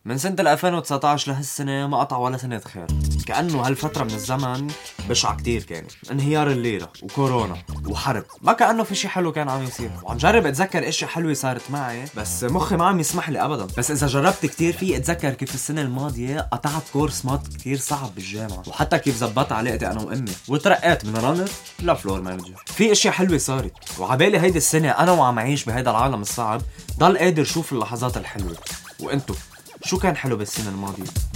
من سنة 2019 لهالسنة ما قطع ولا سنة خير. كأنه هالفترة من الزمن بشعة كتير كانت. انهيار الليرة وكورونا وحرب، ما كأنه في شي حلو كان عم يصير. وعم جرب اتذكر اشي حلوة صارت معي بس مخي ما عم يسمح لي ابدا. بس اذا جربت كتير في اتذكر كيف السنة الماضية قطعت كورس مات كتير صعب بالجامعة، وحتى كيف زبطت علاقتي انا وامي وترقيت من رانر لفلور مانجر. في اشياء حلوة صارت، وعبالي هيدي السنة انا وعم عيش بهيدا العالم الصعب ضل قادر شوف اللحظات الحلوة. وانتو شو كان حلو بالسنة الماضية؟